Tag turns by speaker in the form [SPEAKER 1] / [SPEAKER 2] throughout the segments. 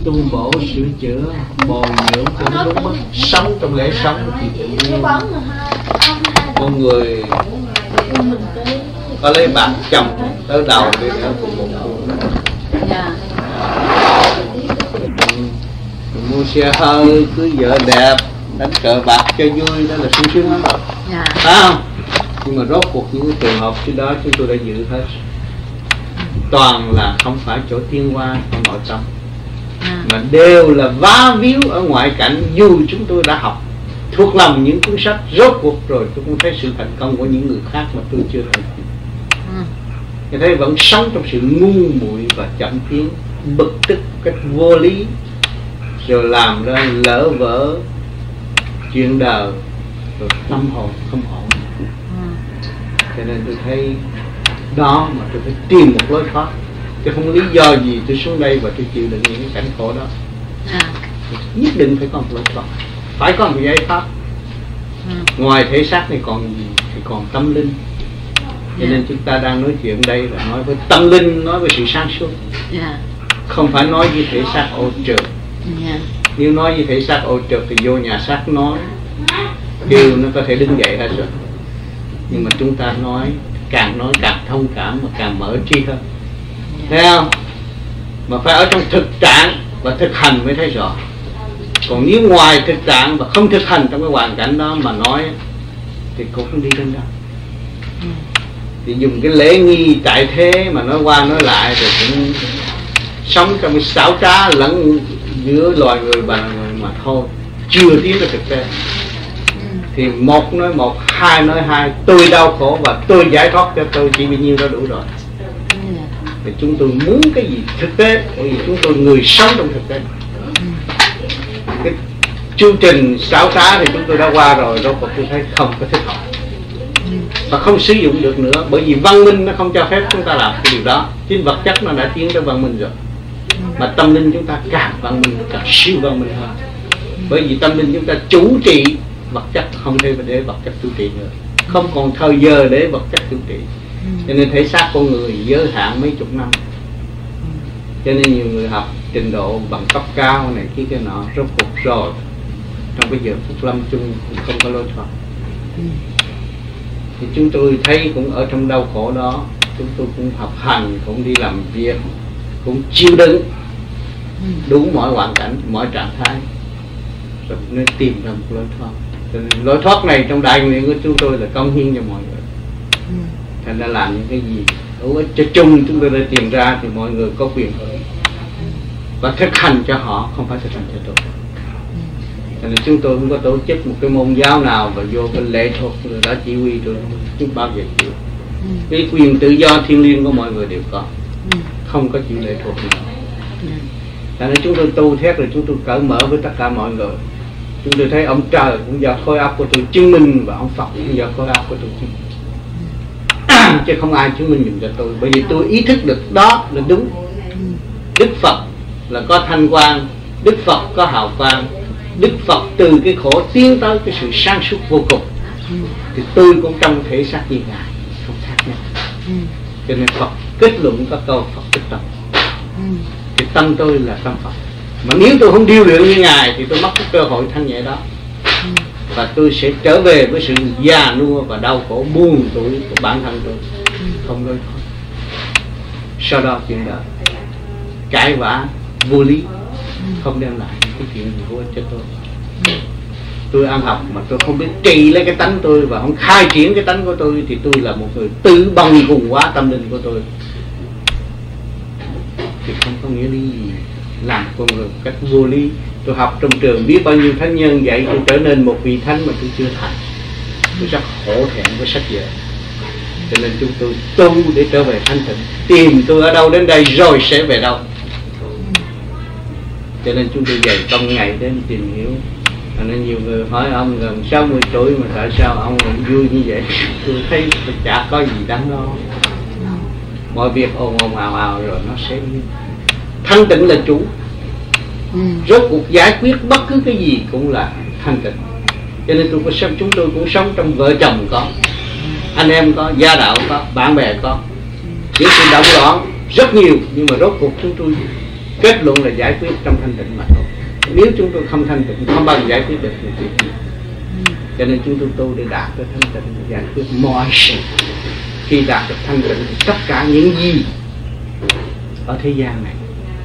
[SPEAKER 1] tu bổ sửa chữa bồi dưỡng cho nó đúng mức sống trong lễ sống thì tự nhiên con người có lấy bạc chồng tới đầu để ở cùng một khu. Mua xe hơi, cưới vợ đẹp, đánh cờ bạc cho vui, đó là sung sướng lắm rồi. Phải không? Nhưng mà rốt cuộc những cái trường hợp trước đó chúng tôi đã dự hết. Toàn là không phải chỗ tiên hoa trong nội tâm, mà đều là vá víu ở ngoại cảnh. Dù chúng tôi đã học thuộc lòng những cuốn sách, rốt cuộc rồi tôi cũng thấy sự thành công của những người khác mà tôi chưa thành công. Như thế vẫn sống trong sự ngu muội và chậm tiến, bực tức cách vô lý, rồi làm ra lỡ vỡ chuyện đời, rồi tâm hồn không ổn. Cho nên tôi thấy đó mà tôi phải tìm một lối thoát, chứ không lý do gì tôi xuống đây và tôi chịu đựng những cái cảnh khổ đó. Nhất định phải có một lối thoát, phải có một giải pháp. Ngoài thể xác này còn gì thì còn tâm linh. Cho nên chúng ta đang nói chuyện đây là nói với tâm linh, nói với sự sáng suốt, không phải nói với thể xác ô trượt. Nếu nói với thể xác ô trượt thì vô nhà xác nói kêu nó có thể đứng dậy hết rồi. Nhưng mà chúng ta nói càng thông cảm mà càng mở trí hơn, thấy không? Mà phải ở trong thực trạng và thực hành mới thấy rõ. Còn nếu ngoài thực trạng và không thực hành trong cái hoàn cảnh đó mà nói thì cũng không đi đến đâu. Thì dùng cái lễ nghi tại thế mà nói qua nói lại rồi cũng sống trong cái xảo trá lẫn giữa loài người và loài người mà thôi, chưa tiến tới thực tế. Thì một nói một, hai nói hai, tôi đau khổ và tôi giải thoát cho tôi chỉ bao nhiêu đó đủ rồi. Thì chúng tôi muốn cái gì thực tế, bởi vì chúng tôi người sống trong thực tế. Cái chương trình xảo trá thì chúng tôi đã qua rồi, đâu còn tôi thấy không có thích hợp và không sử dụng được nữa, bởi vì văn minh nó không cho phép chúng ta làm cái điều đó. Chính vật chất nó đã tiến tới văn minh rồi, mà tâm linh chúng ta càng văn minh, càng siêu văn minh hơn. Bởi vì tâm linh chúng ta chủ trị vật chất, không thể để vật chất chủ trị nữa, không còn thời giờ để vật chất chủ trị. Cho nên thể xác con người giới hạn mấy chục năm. Cho nên nhiều người học trình độ bằng cấp cao này kia cái nọ, rốt cuộc rồi trong cái giờ phút lâm chung cũng không có lối thoát. Thì chúng tôi thấy cũng ở trong đau khổ đó, chúng tôi cũng học hành, cũng đi làm việc, cũng chịu đựng đủ mọi hoàn cảnh, mọi trạng thái, rồi nên tìm ra một lối thoát. Cho nên lối thoát này trong đại nguyện của chúng tôi là cống hiến cho mọi người. Thành ra làm những cái gì hữu ích cho chung chúng tôi đã tìm ra thì mọi người có quyền hưởng và thực hành cho họ, không phải thực hành cho tôi. Cho nên chúng tôi cũng có tổ chức một cái môn giáo nào và vô cái lệ thuộc người đã chỉ huy tôi không bao giờ chịu. Cái quyền tự do thiêng liêng của mọi người đều có, không có chịu lệ thuộc nữa. Cho nên chúng tôi tu thét rồi chúng tôi cởi mở với tất cả mọi người. Chúng tôi thấy ông trời cũng do khối óc của tôi chứng minh và ông Phật cũng do khối óc của tôi chứng minh. Chứ không ai chứng minh dùm cho tôi, bởi vì tôi ý thức được đó là đúng. Đức Phật là có thanh quan, Đức Phật có hào quang, Đức Phật từ cái khổ tiến tới cái sự sáng suốt vô cùng. Thì tôi cũng trong thể xác như Ngài, không khác nhau. Cho nên Phật kết luận có câu Phật tích tâm. Thì tâm tôi là tâm Phật. Mà nếu tôi không điêu luyện như Ngài thì tôi mất cái cơ hội thanh nhẹ đó. Và tôi sẽ trở về với sự già nua và đau khổ buồn tuổi của bản thân tôi, không lối thoát. Sau đó chuyện đời cãi vã vô lý không đem lại cái chuyện gì hữu ích cho tôi. Tôi ăn học mà tôi không biết trị lấy cái tánh tôi và không khai triển cái tánh của tôi thì tôi là một người tự bồng cùng quá tâm linh của tôi, thì không có nghĩa lý gì làm con người một cách vô lý. Tôi học trong trường biết bao nhiêu thánh nhân dạy tôi trở nên một vị thánh mà tôi chưa thành. Tôi rất hổ thẹn với sách vở. Cho nên chúng tôi tu để trở về thanh tịnh. Tìm tôi ở đâu đến đây rồi sẽ về đâu. Cho nên chúng tôi dày công ngày đến tìm hiểu. Cho nên nhiều người hỏi ông gần 60 tuổi mà tại sao ông vẫn vui như vậy. Tôi thấy chả có gì đáng lo. Mọi việc ồn ồn ào ào rồi nó sẽ thanh tịnh là chủ. Rốt cuộc giải quyết bất cứ cái gì cũng là thanh tịnh. Cho nên chúng tôi cũng sống trong vợ chồng có, anh em có, gia đạo có, bạn bè có. Những sự động loạn rất nhiều, nhưng mà rốt cuộc chúng tôi kết luận là giải quyết trong thanh tịnh mà thôi. Nếu chúng tôi không thanh tịnh, không bao giờ giải quyết được những chuyện. Cho nên chúng tôi tu để đạt được thanh tịnh, giải quyết mọi sự. Khi đạt được thanh tịnh thì tất cả những gì ở thế gian này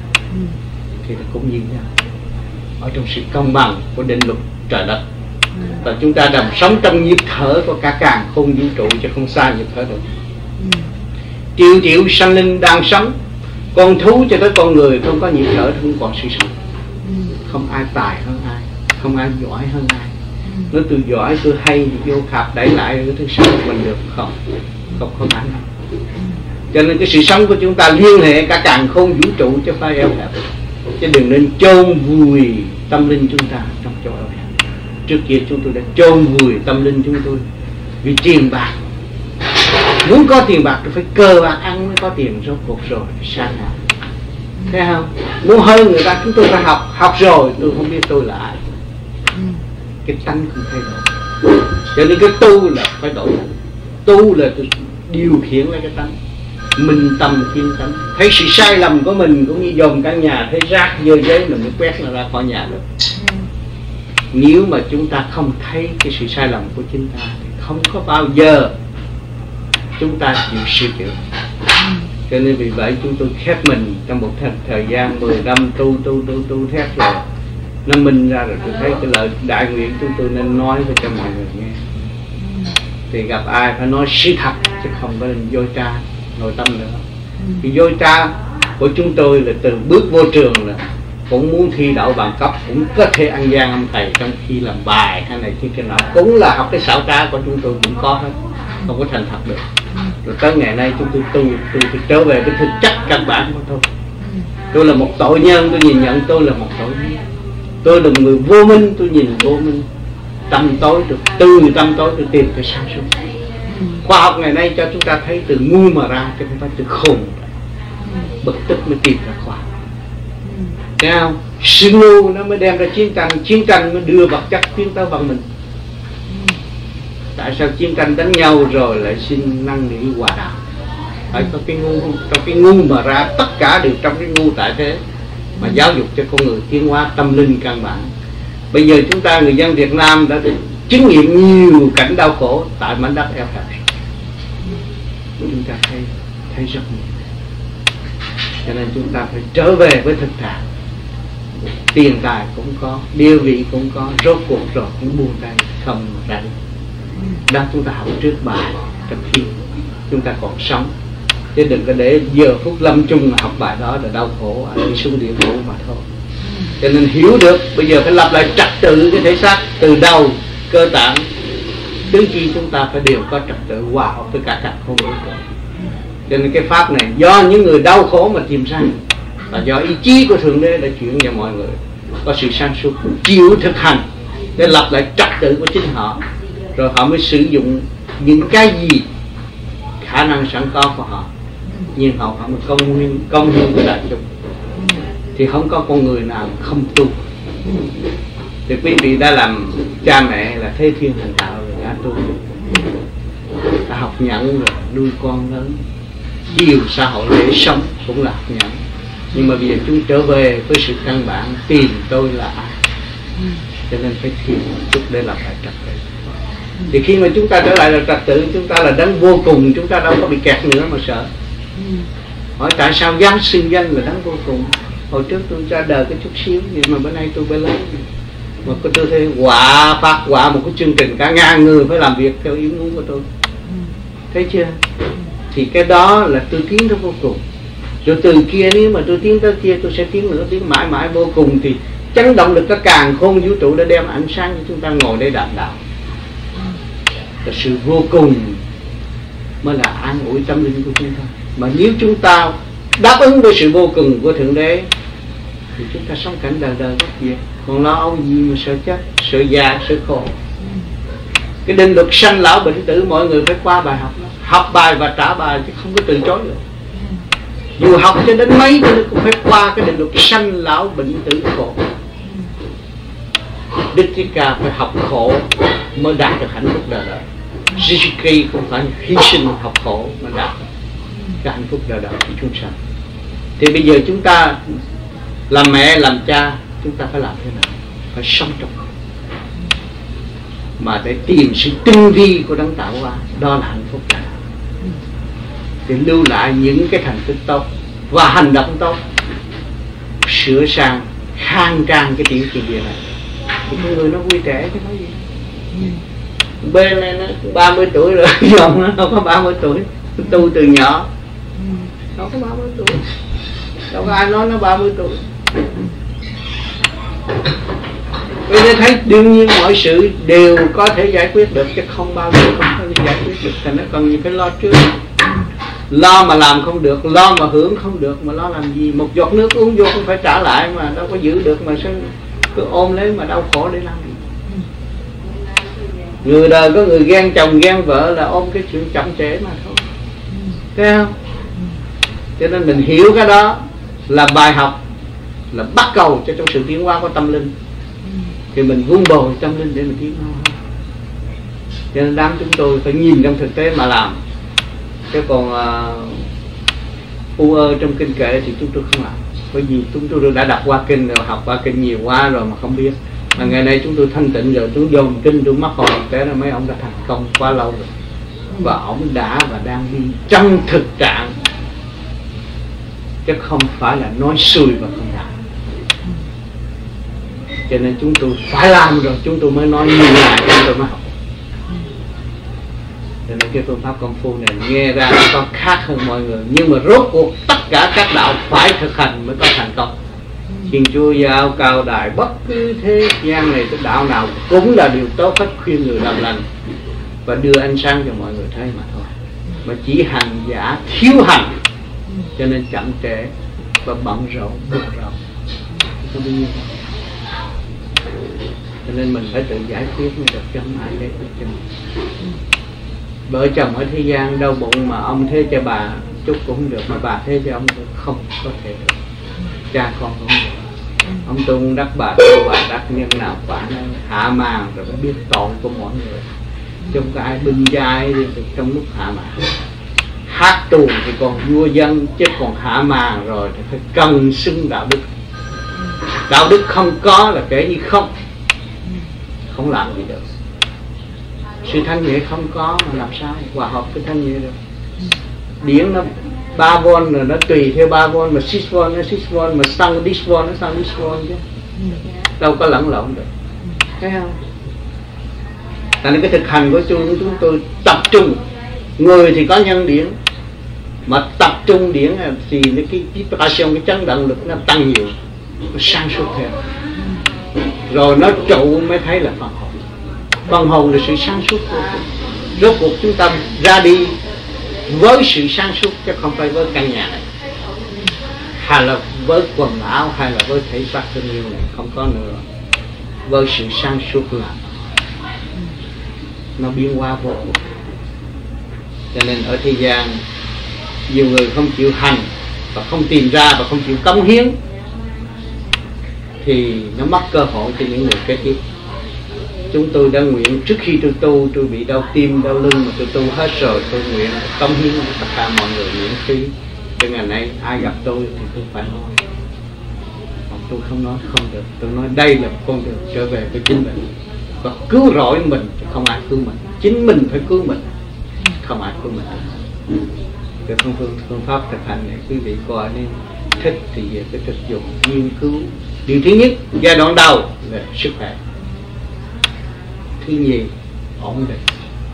[SPEAKER 1] thì nó cũng như nhau, ở trong sự công bằng của định luật trời đất. Và chúng ta đang sống trong nhịp thở của cả càn khôn vũ trụ, chứ không xa nhịp thở được. Triệu triệu sanh linh đang sống, con thú cho tới con người không có nhịp thở, không còn sự sống. Không ai tài hơn ai, không ai giỏi hơn ai. Nếu tôi giỏi, tôi hay, vô khạp đẩy lại cái thứ sống của mình được không? Không có khả năng. Cho nên cái sự sống của chúng ta liên hệ cả càn khôn vũ trụ, chứ phải eo hẹp. Chứ đừng nên chôn vùi tâm linh chúng ta trong chỗ eo hẹp. Trước kia chúng tôi đã chôn vùi tâm linh chúng tôi vì tiền bạc. Muốn có tiền bạc tôi phải cờ bạc ăn mới có tiền, rốt cuộc rồi sao nào? Thấy không? Muốn hơn người ta chúng tôi phải học. Học rồi tôi không biết tôi là ai. Cái tánh không thay đổi. Cho nên cái tu là phải đổi. Tu là điều khiển lại cái tánh, minh tâm kiến tánh. Thấy sự sai lầm của mình cũng như dòm căn nhà, thấy rác dơ giấy mình mới quét nó ra khỏi nhà được. Nếu mà chúng ta không thấy cái sự sai lầm của chúng ta thì không có bao giờ chúng ta chịu sửa chữa. Cho nên vì vậy chúng tôi khép mình trong một thời gian 10 năm tu thét rồi, nó minh ra rồi. Tôi thấy cái lời đại nguyện chúng tôi nên nói cho mọi người nghe. Thì gặp ai phải nói sự thật, chứ không có nên dối trá nội tâm nữa. Cái dối trá của chúng tôi là từ bước vô trường là cũng muốn thi đậu bằng cấp, cũng có thể ăn gian ông thầy trong khi làm bài hay này kia nọ, cũng là học cái xảo trá của chúng tôi cũng có hết, không có thành thật được. Rồi tới ngày nay chúng tôi tu thì trở về cái thực chất căn bản của tôi. Tôi là một tội nhân, tôi nhìn nhận tôi là một tội nhân. Tôi là một người vô minh, tôi nhìn vô minh. Tâm tối, từ tâm tối tôi tìm cái sáng suốt. Khoa học ngày nay cho chúng ta thấy từ ngu mà ra, chứ không phải từ khùng. Bực tức mới tìm ra khoa học. Thấy không? Sự ngu nó mới đem ra chiến tranh mới đưa vật chất tiến tới bằng mình. Tại sao chiến tranh đánh nhau rồi lại xin năng nỉ hòa đạo? Phải có cái ngu, trong cái ngu mà ra, tất cả đều trong cái ngu tại thế mà giáo dục cho con người tiến hóa tâm linh căn bản. Bây giờ chúng ta người dân Việt Nam đã được chứng nghiệm nhiều cảnh đau khổ tại mảnh đất eo hẹp. Chúng ta thấy rất nhiều. Cho nên chúng ta phải trở về với thực trạng. Tiền tài cũng có, địa vị cũng có, rốt cuộc rồi cũng buông tay không rảnh. Đó chúng ta học trước bài trong khi chúng ta còn sống, chứ đừng có để giờ phút lâm chung mà học bài đó là đau khổ, đi xuống địa ngục mà thôi. Cho nên hiểu được bây giờ phải lập lại trật tự cái thể xác từ đầu cơ tạng tứ chi, chúng ta phải đều có trật tự hòa hợp với cả cả không vũ trụ. Cho nên cái pháp này do những người đau khổ mà tìm ra, và do ý chí của Thượng Đế đã chuyển cho mọi người có sự sáng suốt chịu thực hành để lập lại trật tự của chính họ, rồi họ mới sử dụng những cái gì khả năng sẵn có của họ, nhưng họ mới công hiến với đại chúng. Thì không có con người nào không tu. Thì quý vị đã làm cha mẹ là thế thiên hành đạo rồi, đã tu, đã học nhẫn rồi, nuôi con lớn, chiều xã hội để sống cũng là học nhẫn. Nhưng mà bây giờ chúng trở về với sự căn bản, tìm tôi là ai. Cho nên phải thiền một chút để làm lại trật tự. Thì khi mà chúng ta trở lại là trật tự, chúng ta là đấng vô cùng, chúng ta đâu có bị kẹt nữa mà sợ. Hỏi tại sao dám xưng danh là đấng vô cùng? Hồi trước tôi ra đời cái chút xíu, nhưng mà bữa nay tôi phải lấy. Mà tôi thấy phát quả một cái chương trình cả ngàn người phải làm việc theo ý muốn của tôi. Thấy chưa? Thì cái đó là tôi tiến tới vô cùng. Rồi từ kia nếu mà tôi tiến tới kia, tôi sẽ tiến nữa, tiến mãi mãi vô cùng. Thì chấn động được cái càn khôn vũ trụ đã đem ánh sáng cho chúng ta ngồi đây đạm đạo. Là sự vô cùng mới là an ủi tâm linh của chúng ta. Mà nếu chúng ta đáp ứng với sự vô cùng của Thượng Đế thì chúng ta sống cảnh đời đời bất diệt. Còn lo âu gì mà sợ chết, sợ già, sợ khổ. Cái định luật sanh lão bệnh tử mọi người phải qua bài học đó. Học bài và trả bài chứ không có từ chối được. Dù học cho đến mấy thì cũng phải qua cái định luật sanh lão bệnh tử khổ. Đức Thích Ca phải học khổ mới đạt được hạnh phúc đời đời. Jishiki cũng phải hy sinh học khổ mới đạt được cái hạnh phúc đời đời của chúng sanh. Thì bây giờ chúng ta Làm mẹ làm cha chúng ta phải làm thế nào? Phải sống trong mà để tìm sự tinh vi của đấng tạo hóa, đó là hạnh phúc này. Để lưu lại những cái thành tích tốt và hành động tốt, sửa sang khang trang cái tiểu thiên địa này. Thì con người nó vui trẻ chứ nói gì. Bên này nó 30 tuổi rồi, dòng nó không có 30 tuổi, tu từ nhỏ, nó có 30 tuổi, đâu có ai nói nó 30 tuổi. Bây giờ thấy đương nhiên mọi sự đều có thể giải quyết được, chứ không bao giờ không có thể giải quyết được. Thành nó cần gì phải lo trước. Lo mà làm không được, lo mà hưởng không được, mà lo làm gì? Một giọt nước uống vô cũng phải trả lại mà, đâu có giữ được mà sao cứ ôm lấy mà đau khổ để làm gì? Người đời có người ghen chồng ghen vợ là ôm cái chuyện chậm trễ mà thôi, thấy không? Cho nên mình hiểu cái đó là bài học, là bắt cầu cho trong sự tiến hóa của tâm linh, thì mình vun bồi tâm linh để mình tiến hóa. Cho nên đám chúng tôi phải nhìn trong thực tế mà làm, chứ còn u ơ trong kinh kệ thì chúng tôi không làm. Bởi vì chúng tôi đã đọc qua kinh rồi, học qua kinh nhiều quá rồi mà không biết. Mà ngày nay chúng tôi thanh tịnh rồi, chúng dồn kinh tôi mắc hồn thế là mấy ông đã thành công quá lâu rồi. Và ông đã và đang đi trong thực trạng, chứ không phải là nói xuôi và không làm. Cho nên chúng tôi phải làm rồi chúng tôi mới nói như là chúng tôi mới học. Cho nên cái phương pháp công phu này nghe ra nó có khác hơn mọi người, nhưng mà rốt cuộc tất cả các đạo phải thực hành mới có thành công. Thiên Chúa Giáo Cao Đài bất cứ thế gian này cái đạo nào cũng là điều tốt hết, khuyên người làm lành và đưa ánh sáng cho mọi người thấy mà thôi. Mà chỉ hành giả thiếu hành, cho nên chậm trễ và bận rộn bận rộn không bao nhiêu. Cho nên mình phải tự giải quyết mới được, chứ không ai để cho mình. Vợ chồng ở thế gian đau bụng mà ông thế cho bà chút cũng không được, mà bà thế cho ông không có thể được. Cha con cũng được. Ông tu đắc bà tu bà đắc, nhân nào quả nó hạ màn rồi mới biết tội của mọi người. Chứ không có ai binh giai trong lúc hạ màn. Hát tuồng thì còn vua dân, chứ còn hạ màn rồi thì phải cần xưng đạo đức. Đạo đức không có là kể như không làm gì được. Sự thanh nhẹ không có mà làm sao hòa hợp với thanh nhẹ được. Điển nó 3V rồi nó tùy theo 3V, mà 6V nó 6V, mà tăng disV nó tăng disV chứ đâu có lẫn lộn được, thấy không? Tại nên cái thực hành của chúng tôi tập trung. Người thì có nhân điển, mà tập trung điển thì cái vibration, cái chấn động lực nó tăng nhiều, nó sang suốt theo, rồi nó trụ mới thấy là phần hồn. Phần hồn là sự sáng suốt của chúng. Rốt cuộc chúng ta ra đi với sự sáng suốt, chứ không phải với căn nhà này, hay là với quần áo, hay là với thể xác thân yêu này, không có nữa. Với sự sáng suốt là nó biến hóa vô cùng. Cho nên ở thế gian nhiều người không chịu hành và không tìm ra và không chịu cống hiến, thì nó mất cơ hội cho những người kế tiếp. Chúng tôi đã nguyện trước khi tôi tu, tôi bị đau tim, đau lưng mà tôi tu hết rồi, tôi nguyện cống hiến tất cả mọi người miễn phí. Cho ngày nay ai gặp tôi thì tôi phải nói. Còn tôi không nói không được. Tôi nói đây là con đường trở về với chính mình, và cứu rỗi mình chứ không ai cứu mình. Chính mình phải cứu mình, không ai cứu mình. Cái phương pháp thực hành này quý vị coi nên thích thì về cái thực dụng nghiên cứu. Điều thứ nhất, giai đoạn đầu là sức khỏe. Thứ nhì, ổn định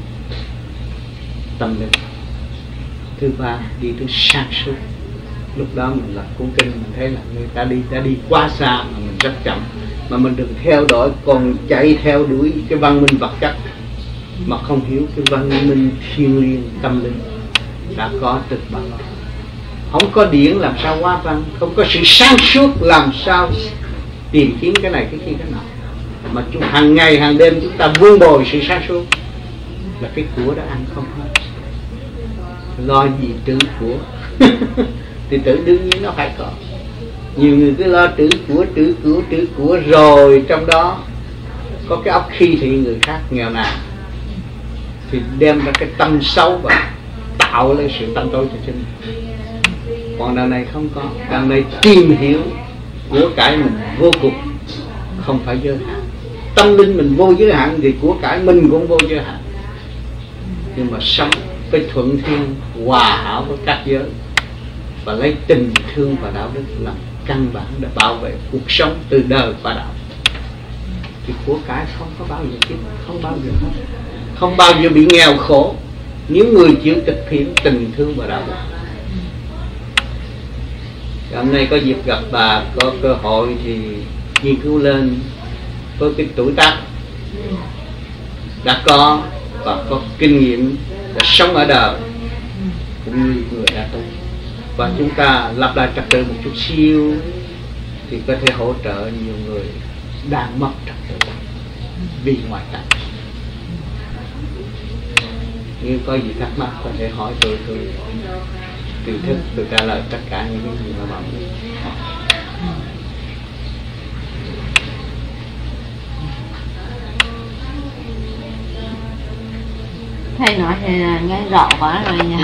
[SPEAKER 1] tâm linh. Thứ ba, đi tới sáng suốt. Lúc đó mình lật cuốn kinh, mình thấy là người ta đã đi quá xa mà mình rất chậm. Mà mình đừng theo đuổi, còn chạy theo đuổi cái văn minh vật chất mà không hiểu cái văn minh thiêng liêng tâm linh đã có từ bao lâu. Không có điển làm sao hóa văn, không có sự sáng suốt làm sao tìm kiếm cái này cái kia cái nào. Mà chúng hàng ngày hàng đêm chúng ta vun bồi sự sáng suốt là cái của đã ăn không hết. Lo gì trữ của thì tự đương nhiên nó phải có. Nhiều người cứ lo trữ của rồi trong đó có cái óc khi thị người khác nghèo nàn, thì đem ra cái tâm xấu và tạo lên sự tâm tối cho chính mình. Còn đằng này không có, đằng này tìm hiểu của cải mình vô cùng, không phải giới hạn. Tâm linh mình vô giới hạn thì của cải mình cũng vô giới hạn. Nhưng mà sống với thuận thiên, hòa hảo với các giới và lấy tình thương và đạo đức làm căn bản để bảo vệ cuộc sống từ đời qua đạo, thì của cải không có bao giờ chết, không bao giờ mất, không bao giờ bị nghèo khổ nếu người chịu thực hiện tình thương và đạo đức. Hôm nay có dịp gặp bà, có cơ hội thì nghiên cứu lên với cái tuổi tác đã có và có kinh nghiệm để sống ở đời cũng như người đã tu, và chúng ta lập lại trật tự một chút xíu thì có thể hỗ trợ nhiều người đang mất trật tự vì ngoại cảnh. Nếu có gì thắc mắc có thể hỏi tôi tùy thức tôi trả lời tất cả những cái gì mà bạn muốn.
[SPEAKER 2] Thầy nói thì là nghe rõ quá rồi nha.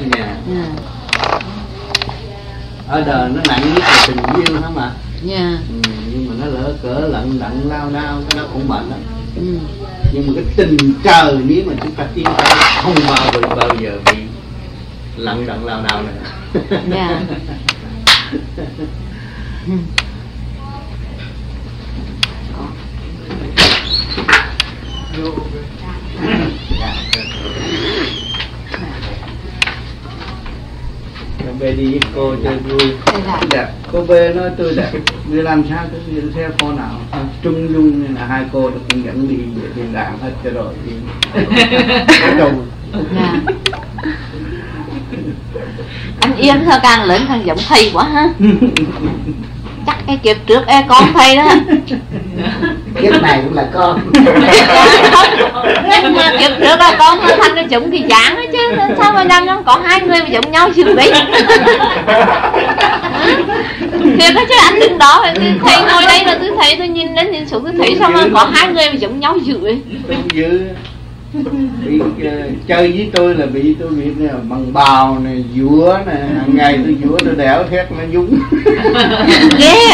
[SPEAKER 1] Ở đời nó nặng nhất là tình yêu hả mà. Nhưng mà nó lỡ cỡ lận đận lao đao nó cũng mệt lắm. Nhưng mà cái tình trời nếu mà chúng ta tiến tới không bao giờ bị lận đận lao đao nữa. Về đi cô chơi vui. Đẹp. Cô về nói tôi đẹp. Đi làm sao tôi đi theo cô nào. Trung dung nên là hai cô nó cũng dẫn đi về tiền đảng hết cho rồi.
[SPEAKER 2] Anh Yên sao càng lớn càng giống thầy quá ha. Chắc cái kiếp trước con thầy đó.
[SPEAKER 1] Kiếp này cũng là con.
[SPEAKER 2] Nhưng mà kiếp trước là con mà thành nó giống thì dáng đó chứ. Sao mà đang có hai người mà giống nhau dữ vậy. Thiệt đó chứ anh đứng đó thầy ngồi đây là tôi thấy, tôi nhìn đến nhìn xuống tôi thấy sao mà có hai người mà giống nhau dữ vậy.
[SPEAKER 1] Dữ. Bị chơi với tôi là bị tôi bị bằng bào này, dũa này, hàng ngày tôi dũa tôi đẻo thét nó dúng.
[SPEAKER 2] Ghê.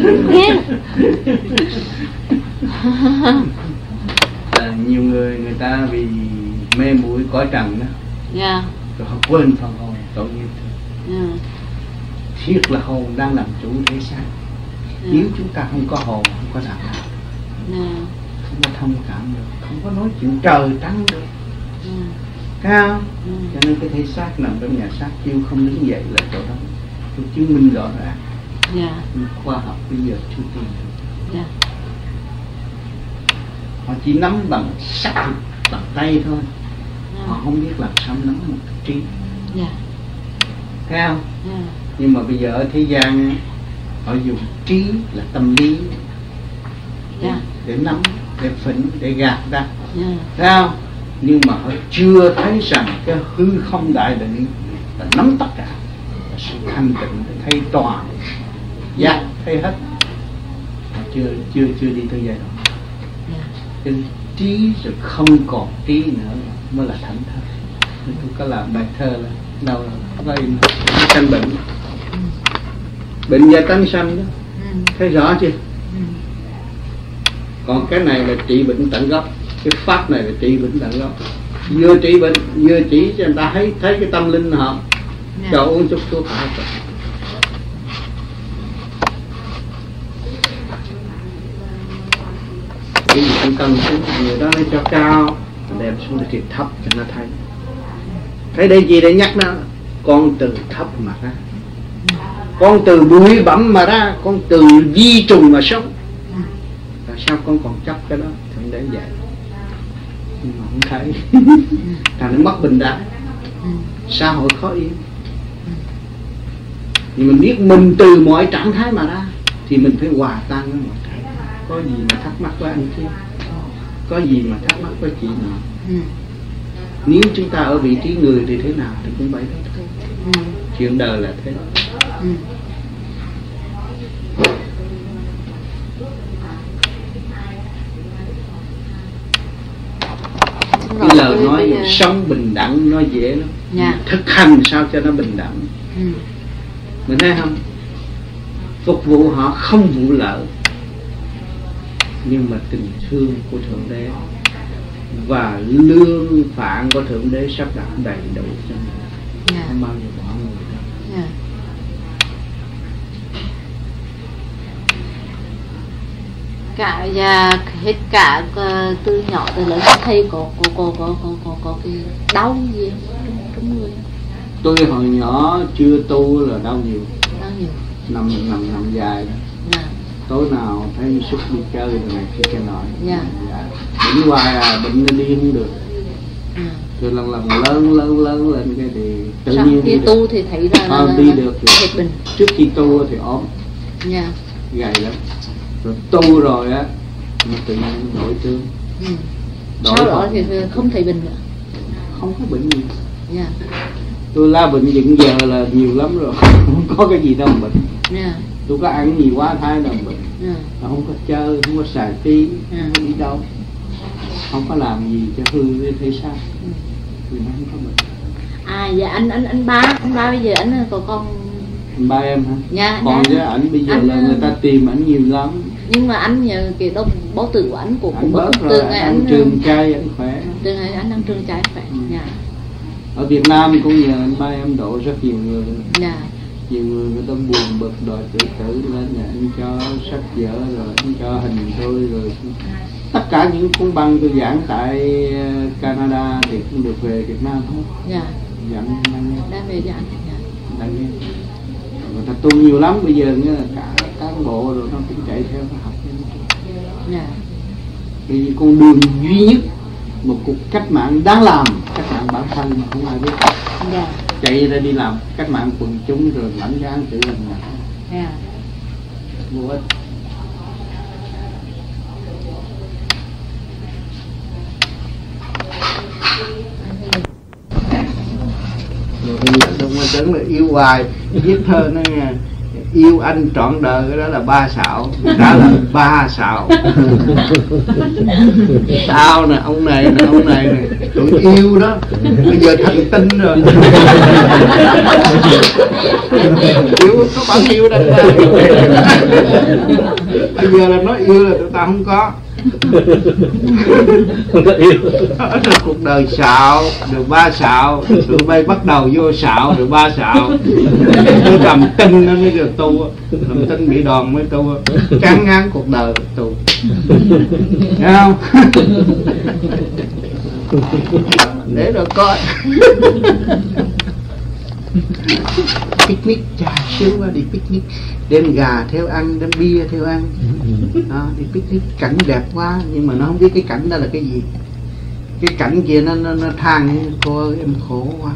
[SPEAKER 1] Nhiều người ta bị mê muội cõi trần đó, rồi họ quên phần hồn tội nghiệp. Thiết là hồn đang làm chủ thể xác. Nếu chúng ta không có hồn, không có đạo nào, không có thông cảm được, không có nói chuyện trời trắng được. Thấy không? Cho nên cái thể xác nằm trong nhà xác kêu không đứng dậy là chỗ đó. Tôi chứng minh rõ ràng. Khoa học bây giờ chưa tin được. Họ chỉ nắm bằng sắc thịt, bằng tay thôi. Họ không biết làm sao nắm một cái trí. Thấy không? Nhưng mà bây giờ ở thế gian họ dùng trí là tâm lý để nắm, để phỉnh, để gạt ra. Thấy không? Nhưng mà họ chưa thấy rằng cái hư không đại định là nắm tất cả, là sự thanh tịnh thấy toàn giác thấy hết. Họ chưa đi tới giai đoạn. Cái trí rồi không còn trí nữa mới là thảnh thơi. Tôi có làm bài thơ là đâu là sanh bệnh, bệnh do tánh sanh đó, thấy rõ chưa? Còn cái này là trị bệnh tận gốc, cái pháp này là trị bệnh tận gốc. Vừa trị bệnh vừa chỉ cho người ta thấy cái tâm linh họ cho uống chút thuốc hết rồi. Cái gì cũng cần xuống, người đó lấy cho cao, đem xuống thì thấp cho nó thấy. Thấy đây gì để nhắc nó, con từ thấp mà ra, con từ bụi bặm mà ra, con từ vi trùng mà sống. Tại sao con còn chấp cái đó? Thằng để vậy nhưng mà không thấy. Thằng nó mất bình đẳng, xã hội khó yên. Nhưng mình biết mình từ mọi trạng thái mà ra thì mình phải hòa tan với mọi trạng. Có gì mà thắc mắc với anh kia, có gì mà thắc mắc với chị nào. Nếu chúng ta ở vị trí người thì thế nào thì cũng vậy thôi. Chuyện đời là thế. Cái lời nói sống bình đẳng nó dễ lắm. Thực hành sao cho nó bình đẳng. Mình thấy không? phục vụ họ không vụ lợi, nhưng mà tình thương của Thượng Đế và lương phạn của Thượng Đế sắp đặt đầy đủ cho mình, không bao giờ bỏ người đâu.
[SPEAKER 2] Cả hết cả từ nhỏ tới lớn thầy có cái đau gì trong người?
[SPEAKER 1] Tôi hồi nhỏ chưa tu là đau nhiều.
[SPEAKER 2] Đau nhiều.
[SPEAKER 1] Nằm dài đó. Tối nào thấy xúc đi chơi rồi này kia nọ. Bệnh hoài bệnh nên đi không được. Rồi lần lớn lên cái thì tự
[SPEAKER 2] sao
[SPEAKER 1] nhiên
[SPEAKER 2] khi tu thì thấy ra
[SPEAKER 1] đi được
[SPEAKER 2] hết bệnh.
[SPEAKER 1] Trước khi tu thì ốm, gầy lắm. Rồi tu rồi á, nó tự nhiên đổi tướng.
[SPEAKER 2] Sau đó thì không thấy bệnh nữa.
[SPEAKER 1] Không có bệnh gì. Tôi la bệnh hiện giờ là nhiều lắm rồi, không có cái gì đâu mà bệnh. Tôi có ăn gì quá thái đâu bệnh. Không có chơi, không có xài tí, không có đi đâu, không có làm gì cho hư cái thể xác, thì nó không có bệnh.
[SPEAKER 2] Dạ anh ba bây giờ anh còn con
[SPEAKER 1] ba em hả? Còn với ảnh bây giờ là người ta tìm ảnh nhiều lắm.
[SPEAKER 2] Nhưng mà anh nhờ cái đông báo tử của anh cũng
[SPEAKER 1] bớt rồi, anh trường trai anh khỏe.
[SPEAKER 2] Anh đang trường trai khỏe.
[SPEAKER 1] Ở Việt Nam cũng nhờ anh ba em độ rất nhiều người. Nhiều người người ta buồn bực đòi tự tử lên nhà anh cho sách vở rồi anh cho hình tôi rồi tất cả những cuốn băng tôi giảng tại Canada thì cũng được về Việt Nam hết. Giảng
[SPEAKER 2] đã về giảng.
[SPEAKER 1] Người ta tu nhiều lắm bây giờ nữa, cả cán bộ rồi nó cũng chạy theo nó học. Vì con đường duy nhất, một cuộc cách mạng đáng làm, cách mạng bản thân mà không ai biết. Chạy ra đi làm cách mạng quần chúng rồi lãnh án tử hình này. Vô ích. Rồi bây giờ Đông Hoa Trấn là yêu hoài, viết thơ nó nghe yêu anh trọn đời, cái đó là ba xạo, đó là ba xạo. Sao nè, ông này nè, tụi yêu đó, bây giờ thành tinh rồi. Yêu có bao nhiêu đâu ta. Bây giờ là nói yêu là tụi ta không có. Rồi cuộc đời xạo, rồi ba xạo, tụi bay bắt đầu vô xạo, rồi ba xạo. Tôi làm tinh nó mới được tu, làm tinh bị đòn mới tu, chán ngán cuộc đời tu. Thấy không? Để rồi coi. Picnic, chà sướng quá, đi picnic, đem gà theo ăn, đem bia theo ăn. Đó, đi picnic cảnh đẹp quá, nhưng mà nó không biết cái cảnh đó là cái gì. Cái cảnh kia nó than, cô ơi em khổ quá,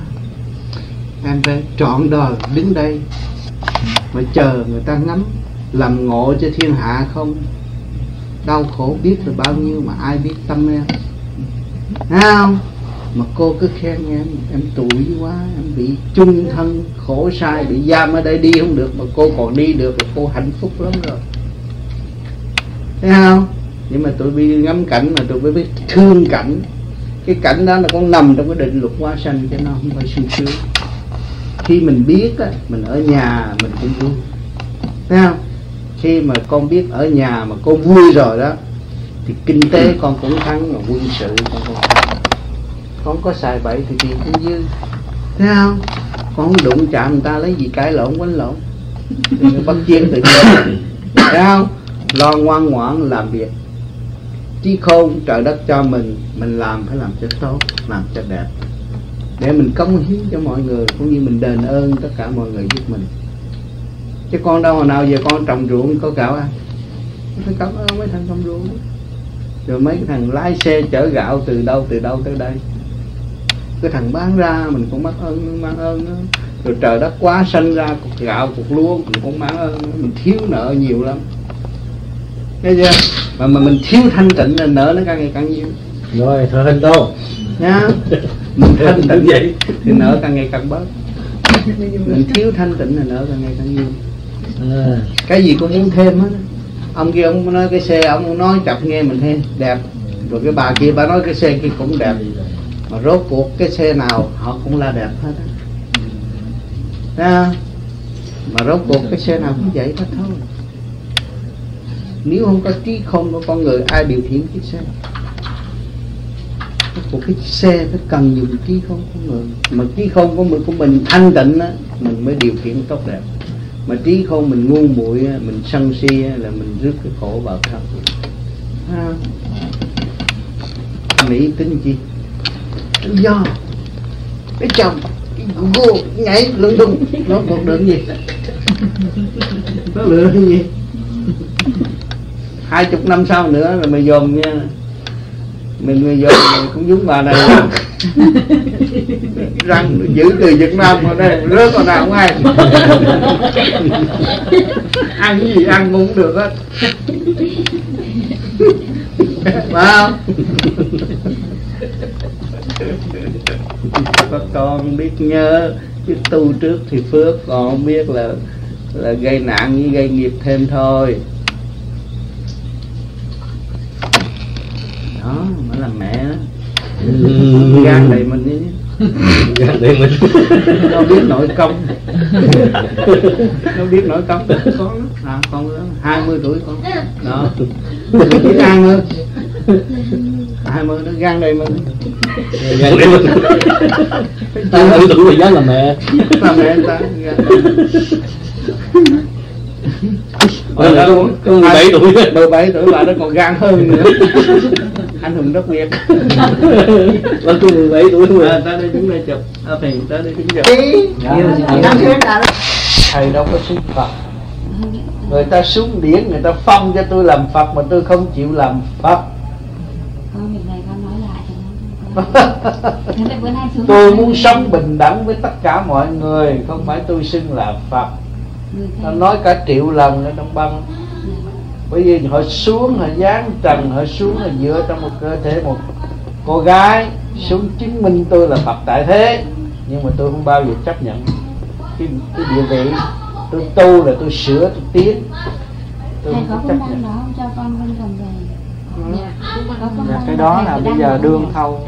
[SPEAKER 1] em phải trọn đời đứng đây mà chờ người ta ngắm, làm ngộ cho thiên hạ không. Đau khổ biết là bao nhiêu mà ai biết tâm em. Thấy không? Mà cô cứ khen em tuổi quá, em bị chung thân khổ sai, bị giam ở đây đi không được, mà cô còn đi được là cô hạnh phúc lắm rồi. Thấy không? Nhưng mà tụi bi ngắm cảnh mà tụi biết thương cảnh. Cái cảnh đó là con nằm trong cái định luật hóa sanh, cho nó không phải sung sướng. Khi mình biết á, mình ở nhà mình cũng vui. Thấy không? Khi mà con biết ở nhà mà con vui rồi đó, thì kinh tế con cũng thắng, mà quân sự con cũng thắng. Con có xài bậy thì tiền cũng dư. Thấy không? Con không đụng chạm người ta lấy gì cãi lộn quánh lộn, bắt chiên tự nhiên. Thấy không? Lo ngoan ngoãn làm việc. Chí khôn trời đất cho mình làm phải làm cho tốt, làm cho đẹp, để mình cống hiến cho mọi người, cũng như mình đền ơn tất cả mọi người giúp mình. Chứ con đâu hồi nào giờ con trồng ruộng có gạo ăn, phải cảm ơn mấy thằng trồng ruộng. Rồi mấy cái thằng lái xe chở gạo từ đâu tới đây, cái thằng bán ra mình cũng mang ơn đó. Rồi trời đất quá sanh ra cục gạo cục lúa mình cũng mang ơn đó. Mình thiếu nợ nhiều lắm, thấy chưa? Mà mình thiếu thanh tịnh là nợ nó càng ngày càng nhiều.
[SPEAKER 3] Rồi thờ hình đâu
[SPEAKER 1] nha, mình thanh tịnh vậy thì nợ càng ngày càng bớt. Mình thiếu thanh tịnh là nợ càng ngày càng nhiều. Cái gì cũng muốn thêm hết. Ông kia ông nói cái xe, ông nói chọc nghe mình thêm đẹp, rồi cái bà kia bà nói cái xe kia cũng đẹp, mà rốt cuộc cái xe nào họ cũng là đẹp hết á. Mà rốt cuộc cái xe nào cũng vậy đó thôi. Nếu không có trí khôn của con người, ai điều khiển chiếc xe? Một cái xe phải cần dùng trí khôn của người. Mà trí khôn của mình thanh tịnh á, mình mới điều khiển tốt đẹp. Mà trí khôn mình ngu muội, mình sân si là mình rước cái khổ vào thân. Mỹ tính gì? Tính do cái chồng, cái cô nhảy lưng đung, nó một đường gì? Nó lựa cái gì? 20 năm sau nữa là mày dòm nha. Mình dòm cũng giống bà này. Răng giữ từ Việt Nam vào đây, rớt con nào không ai. Ăn cái gì ăn cũng được á. Phải không? Các con biết nhớ, chứ tu trước thì phước, còn không biết là gây nạn với gây nghiệp thêm thôi. Đó, mới là mẹ đó. Gan đầy mình đi. Gan đầy mình. Nó biết nội công. Nó biết nội công. Con lớn 20 tuổi con. Đó. Biết ăn hơn. 20 nó gan đầy mình. Gan đầy mình. 20 tuổi mà dám là mẹ. Là mẹ người ta. Con 17 tuổi. 17 tuổi bà nó còn gan hơn nữa. Anh Hùng Đất Việt. Bà tôi 17 tuổi mà. Ta đây đứng đây chụp. Thì ta đây đứng chụp. Thầy đâu có xuống Phật. Người ta xuống điển, người ta phong cho tôi làm Phật mà tôi không chịu làm Phật. Tôi muốn sống bình đẳng với tất cả mọi người, không phải tôi xưng là Phật. Nó nói cả triệu lần ở trong băng. Bởi vì họ xuống, họ dán trần, họ xuống là dựa trong một cơ thể một cô gái, xuống chứng minh tôi là Phật tại thế. Nhưng mà tôi không bao giờ chấp nhận cái địa vị. Tôi tu là tôi sửa, tôi tiến. Tôi
[SPEAKER 3] thầy
[SPEAKER 1] không
[SPEAKER 3] có
[SPEAKER 1] chấp
[SPEAKER 3] công
[SPEAKER 1] nhận.
[SPEAKER 3] đó không cho con Vân cầm về?
[SPEAKER 4] Cái đó là bây giờ đương thâu.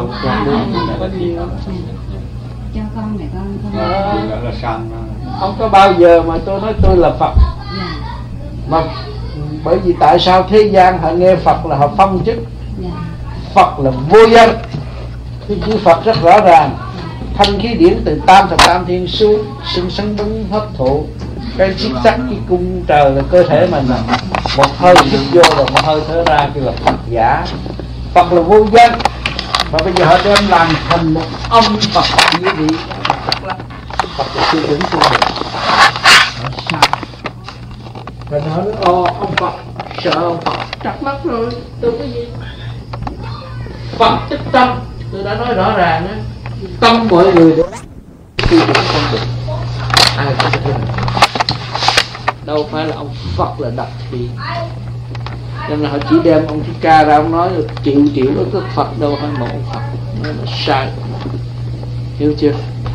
[SPEAKER 3] Cho con để con
[SPEAKER 1] Không có bao giờ mà tôi nói tôi là Phật. Mà bởi vì tại sao thế gian họ nghe Phật là họ phong chức. Phật là vô danh. Cái chữ Phật rất rõ ràng. Thanh khí điển từ tam thập tam thiên xuống, sinh sống đứng hấp thụ. Cái xích sắc, cái cung trời là cơ thể mình là một hơi được vô rồi một hơi thở ra, kêu là Phật giả. Phật là vô danh. Mà bây giờ họ đem làm thành một ông Phật như vậy. Phật là siêu đứng siêu được. Sao? Rồi nó nói ông Phật, sợ ông Phật trật mắt rồi, tôi cái gì? Phật tức tâm, tôi đã nói rõ ràng á. Tâm mọi người đều siêu đứng không được. Ai có thể đâu phải là ông Phật là độc thị. Nên là họ chỉ đem ông Thích Ca ra, ông nói triệu đó có Phật đâu phải một ông Phật. Nó là sai. Hiểu chưa?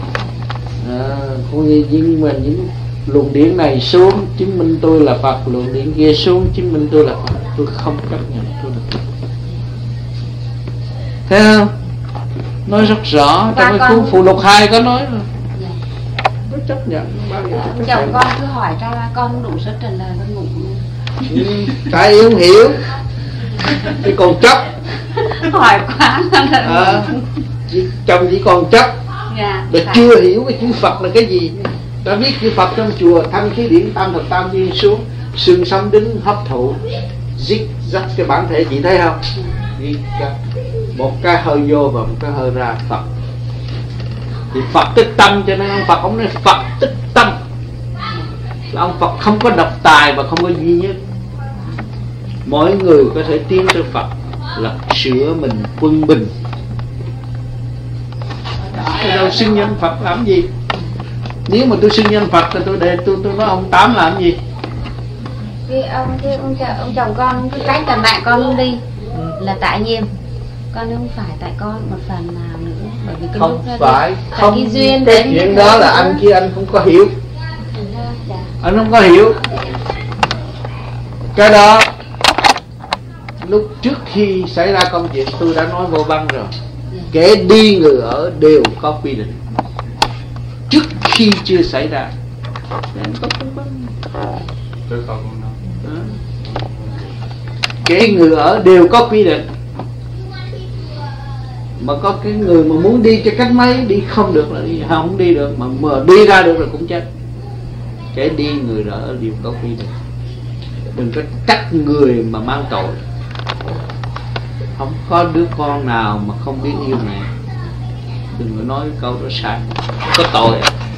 [SPEAKER 1] Con nghe nhưng mà những luồng điển này xuống chứng minh tôi là Phật, luồng điển kia xuống chứng minh tôi là Phật. Tôi không chấp nhận tôi là Phật. Thấy không? Nói rất rõ. Trong cái cuốn phụ lục 2 có nói rồi. Tôi chấp nhận bao giờ chấp
[SPEAKER 3] chồng
[SPEAKER 1] nhận.
[SPEAKER 3] con cứ hỏi ra con không đủ sức trả lời con ngủ.
[SPEAKER 1] Tại yêu không hiểu thì còn chấp.
[SPEAKER 3] Hỏi quá
[SPEAKER 1] Chồng chỉ còn chấp. Để chưa hiểu cái chữ Phật là cái gì. Ta viết chữ Phật trong chùa, thanh khí điển tam thập tam thiên xuống, xương sống đứng hấp thụ, dích dắt cái bản thể, chị thấy không? Một cái hơi vô và một cái hơi ra Phật. Thì Phật tức tâm, cho nên ông Phật ông nói Phật tức tâm. Là ông Phật không có độc tài và không có duy nhất. Mỗi người có thể tiến tới Phật là sửa mình quân bình. Tôi đâu xưng danh Phật làm gì? Nếu mà tôi xưng danh Phật thì tôi nói ông Tám làm gì?
[SPEAKER 3] Ông chồng con cứ cách tầm bạn con luôn đi là tại nhiên. Con không phải tại con một phần nào nữa. Bởi vì cái
[SPEAKER 1] không
[SPEAKER 3] lúc
[SPEAKER 1] phải, không
[SPEAKER 3] cái duyên
[SPEAKER 1] cái
[SPEAKER 3] đến
[SPEAKER 1] chuyện đó là anh kia anh không có hiểu. Anh không có hiểu. Cái đó lúc trước khi xảy ra công việc tôi đã nói vô băng rồi. Kẻ đi người ở đều có quy định. Trước khi chưa xảy ra Cái người ở đều có quy định, mà có cái người mà muốn đi cho cách mấy đi không được là đi không đi được, mà đi ra được là cũng chết. Cái đi người ở đều có quy định, đừng có trách người mà mang tội. Không có đứa con nào mà không biết yêu mẹ, đừng có nói câu đó sai, có tội.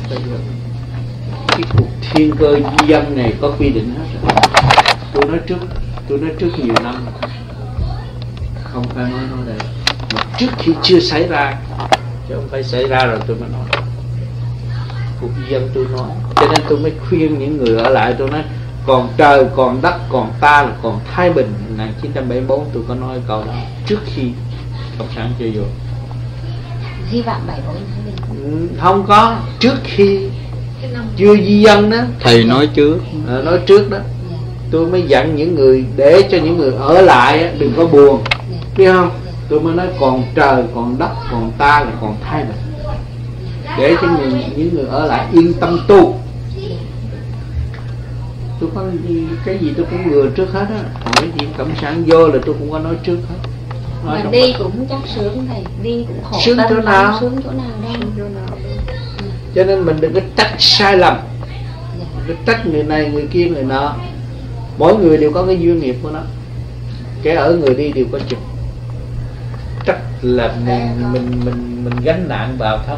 [SPEAKER 1] Cái cuộc thiên cơ di dân này có quy định hết rồi. Tôi nói trước nhiều năm, không phải nói đây, mà trước khi chưa xảy ra, chứ không phải xảy ra rồi tôi mới nói. Cuộc di dân tôi nói, cho nên tôi mới khuyên những người ở lại. Tôi nói còn trời, còn đất, còn ta là còn thái bình. 1974 tôi có nói câu đó trước khi cộng sản chưa vô.
[SPEAKER 3] Hy vọng 74 thái bình.
[SPEAKER 1] Không có, trước khi chưa di dân đó.
[SPEAKER 5] Thầy nói trước.
[SPEAKER 1] Nói trước đó. Tôi mới dặn những người để cho những người ở lại đừng có buồn, biết không? Tôi mới nói còn trời, còn đất, còn ta là còn thái bình, để cho những người ở lại yên tâm tu. Tôi có cái gì tôi cũng ngừa trước hết á. Còn cái gì cộng sản vô là tôi cũng có nói trước hết.
[SPEAKER 3] Mà đi cũng chắc sướng thầy, đi cũng khổ
[SPEAKER 1] sướng chỗ nào?
[SPEAKER 3] Sướng chỗ nào đâu.
[SPEAKER 1] Cho nên mình đừng có trách sai lầm, đừng có trách người này người kia người nọ. Mỗi người đều có cái duyên nghiệp của nó. Kẻ ở người đi đều có chừng. Trách là mình gánh nặng vào thân,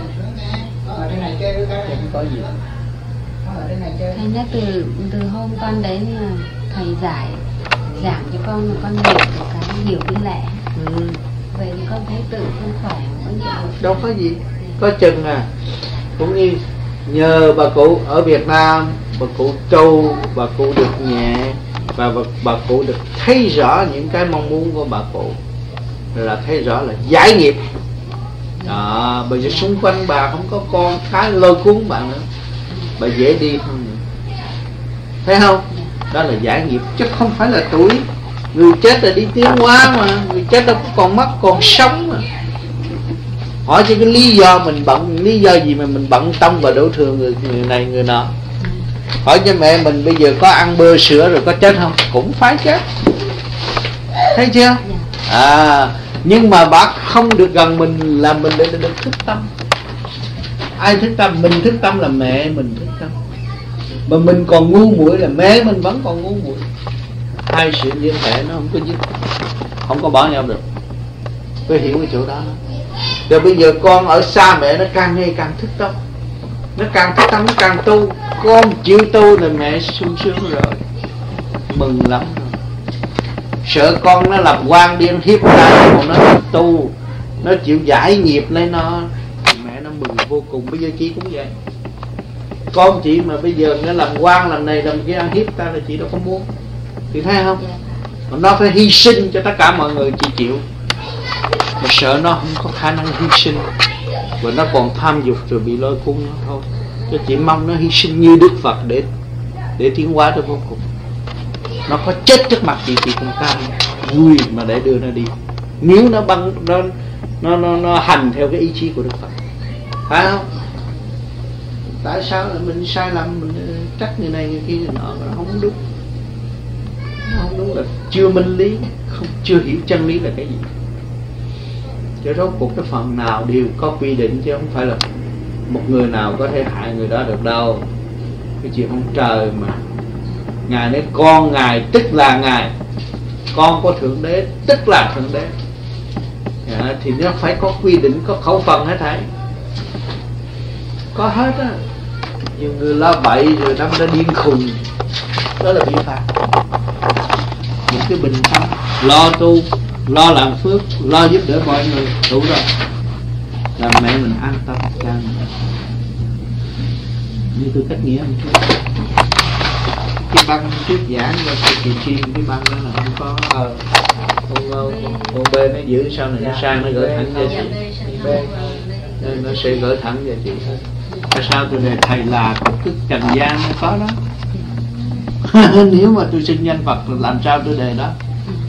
[SPEAKER 1] không có gì.
[SPEAKER 3] Thầy nói từ hôm con đến là thầy giảng cho con, mà con hiểu được cái hiểu cái lẽ. Vậy thì con thấy tự con khỏe, có nhiều.
[SPEAKER 1] Đâu có gì, có chừng à. Cũng như nhờ bà cụ ở Việt Nam, bà cụ tu, bà cụ được nhẹ, và bà cụ được thấy rõ những cái mong muốn của bà cụ, là thấy rõ là giải nghiệp. Bây giờ xung quanh bà không có con cái lôi cuốn bà nữa, bà dễ đi hơn nữa. Thấy không? Đó là giải nghiệp, chứ không phải là tuổi. Người chết là đi tiến hóa mà, người chết đâu có còn mất, còn sống mà. Hỏi cho cái lý do mình bận, lý do gì mà mình bận tâm và đổ thừa người này người nọ. Hỏi cho mẹ mình bây giờ có ăn bơ sữa rồi có chết không? Cũng phải chết. Thấy chưa? Nhưng mà bác không được gần mình là mình để được thức tâm. Ai thức tâm? Mình thức tâm là mẹ mình thức tâm. Mà mình còn ngu muội là mẹ mình vẫn còn ngu muội. Hai sự liên hệ nó không có dứt, không có bỏ nhau được. Tôi hiểu cái chỗ đó. Rồi bây giờ con ở xa mẹ nó càng ngày càng thức tâm, nó càng thức tâm, nó càng tu. Con chịu tu là mẹ sung sướng rồi, mừng lắm rồi. Sợ con nó làm quan điên hiếp ta, còn nó tu, nó chịu giải nghiệp lấy nó, mẹ nó mừng vô cùng. Bây giờ chị cũng vậy. Con chị mà bây giờ nó làm quan làm này làm kia ăn hiếp ta là chị đâu có muốn. Chị thấy không? Còn nó phải hy sinh cho tất cả mọi người, chị chịu. Mà sợ nó không có khả năng hy sinh, và nó còn tham dục rồi bị lôi cuốn nó thôi. Cho chị mong nó hy sinh như Đức Phật để tiến hóa tới vô cùng. Nó có chết trước mặt chị cũng cam vui mà để đưa nó đi, nếu nó nó hành theo cái ý chí của Đức Phật. Phải không? Tại sao là mình sai lầm, mình trách người này người kia người nọ, nó không đúng. Nó không đúng là chưa minh lý, chưa hiểu chân lý là cái gì. Chứ rốt cuộc cái phần nào đều có quy định, chứ không phải là một người nào có thể hại người đó được đâu. Cái chuyện ông trời mà. Ngài nói con Ngài tức là Ngài, con của Thượng Đế tức là Thượng Đế. Thì nó phải có quy định, có khẩu phần hết thảy. Có hết á. Nhiều người lo bậy rồi đâm ra điên khùng, đó là vi phạm. Một cái bình tâm, lo tu, lo làm phước, lo giúp đỡ mọi người, đủ rồi. Làm mẹ mình an tâm càng. Như tôi cách nghĩa một chút. Cái băng trước giảng và cái chuyên cái băng đó là không có con B nó giữ sau này nó sang nó gửi thẳng cho chị. Nên nó sẽ gửi thẳng cho chị hết. Tại sao tôi đề thầy là công thức trần gian nó có đó. Nếu mà tôi xin danh Phật làm sao tôi đề đó.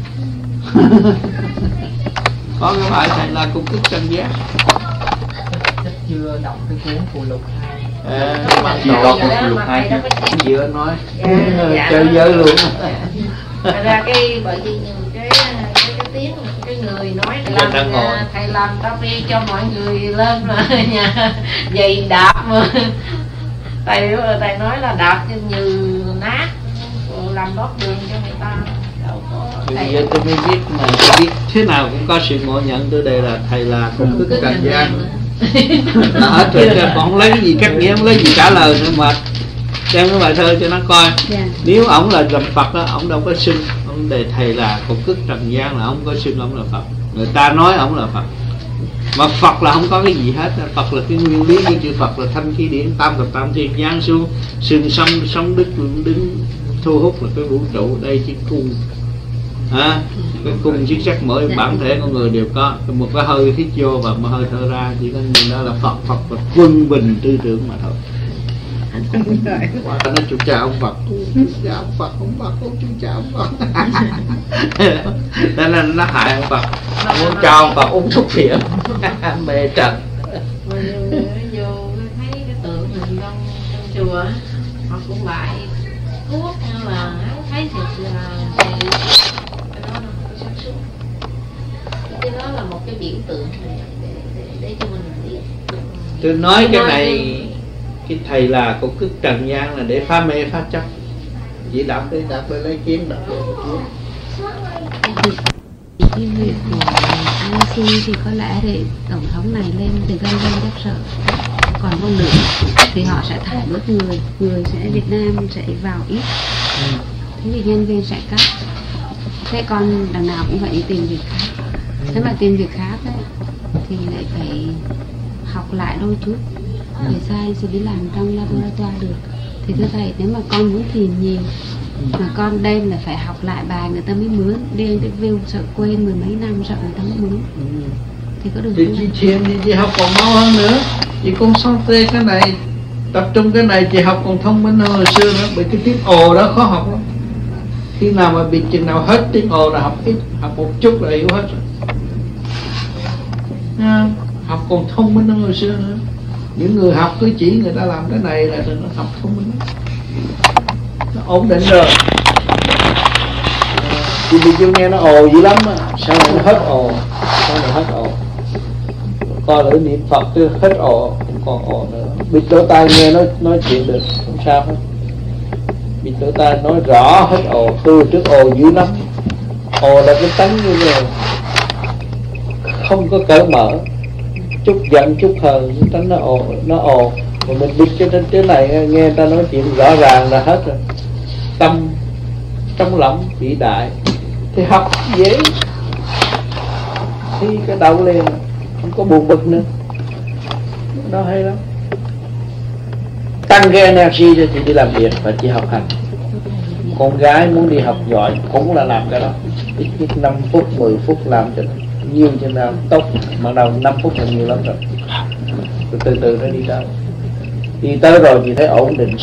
[SPEAKER 1] Có cái bài thầy là công thức trần gian.
[SPEAKER 4] Chắc chưa đọc cái cuốn Phù Lục 2.
[SPEAKER 1] Chỉ có cái lục hai giữa nói chơi giới luôn.
[SPEAKER 5] Thật ra cái bởi vì cái tiếng cái người nói thầy làm cà phê cho mọi người lên mà nhà giày đạp mà thầy nói là đạp cho như nát làm lót đường cho người ta.
[SPEAKER 1] Bây giờ tôi mới biết mà tôi biết thế nào cũng có sự ngộ nhận từ đây là thầy là công thức Trần gian. Ở trên còn không lấy cái gì cắt nghĩa, không lấy gì trả lời nữa mà đem cái bài thơ cho nó coi. Nếu ổng là làm Phật đó, ổng đâu có xưng ông đề thầy là công thức Trần gian, là ổng có xưng ổng là Phật. Người ta nói ổng là Phật, mà Phật là không có cái gì hết. Phật là cái nguyên lý của chữ Phật là thanh khí điển tam thập tam thiên giáng xuống, sừng sống đức đứng thu hút là cái vũ trụ. Đây chỉ cung cái cung chiếc sắc mỗi bản thể con người đều có một cái hơi hít vô và một hơi thở ra, chỉ có nhìn đó là Phật và quân bình tư tưởng mà thôi. Quả nó chủ cha ông Phật, chủ cha ông Phật, ông Phật, chủ cha ông Phật. Nên là nó hại ông Phật, muốn cho ông Phật uống thuốc phiện mê trần.
[SPEAKER 5] Vô thấy cái tượng mình trong chùa họ cũng lại thuốc, nhưng mà thấy thì là cái đó là một cái xác suất, cái đó là một cái biểu tượng để cho mình biết.
[SPEAKER 1] Tôi nói cái này cái thầy là cũng cứ trần gian là để phá mê phá chấp, chỉ đọc để lấy kiếm đọc lấy kiếm.
[SPEAKER 3] Cái việc của IC thì có lẽ để tổng thống này lên từ gần chắc sợ còn không được thì họ sẽ thải bớt người sẽ Việt Nam sẽ vào ít, thế thì nhân viên sẽ cắt, thế con đằng nào cũng phải đi tìm việc khác. Thế mà tìm việc khác ấy, thì lại phải học lại đôi chút để sai sẽ đi làm trong laboratory được. Thì thưa thầy, nếu mà con muốn tìm nhiều mà con đem là phải học lại bài người ta mới mướn, đi interview sợ quên mười mấy năm sợ người ta mới mướn, thì có được
[SPEAKER 1] thì chị thiền thì chị học còn mau hơn nữa. Chị con xong tê cái này, tập trung cái này, chị học còn thông minh hơn hồi xưa nữa. Bởi cái tiếng ồ đó khó học lắm. Khi nào mà bị chừng nào hết tiếng ồ là học ít, học một chút là hiểu hết rồi. Học còn thông minh hơn hồi xưa nữa. Những người học cứ chỉ người ta làm cái này là nó học thông minh, nó ổn định rồi. Chị bị chưa nghe nó ồ dữ lắm á, sao lại nó hết ồ, sao lại hết ồ. Coi là niệm Phật cứ hết ồ, không còn ồ nữa. Bịt lỗ tai nghe nói chuyện được, không sao hết. Bịt lỗ tai nói rõ hết ồ, từ trước ồ dữ lắm. Ồ là cái tánh như vậy, không có cởi mở, chút giận chút hờn, tánh nó ồ. Mà mình bịt cho trên cái này nghe người ta nói chuyện rõ ràng là hết rồi. Tâm trong lòng vĩ đại thì học dễ, thì cái đầu lên không có buồn bực nữa, đó hay lắm. Tăng cái energy rồi thì đi làm việc và chỉ học hành. Con gái muốn đi học giỏi cũng là làm cái đó, ít nhất 5 phút 10 phút làm cho nhiều cho nào tốt, mà đầu 5 phút là nhiều lắm rồi. Từ từ nó đi đâu, đi tới rồi thì thấy ổn định,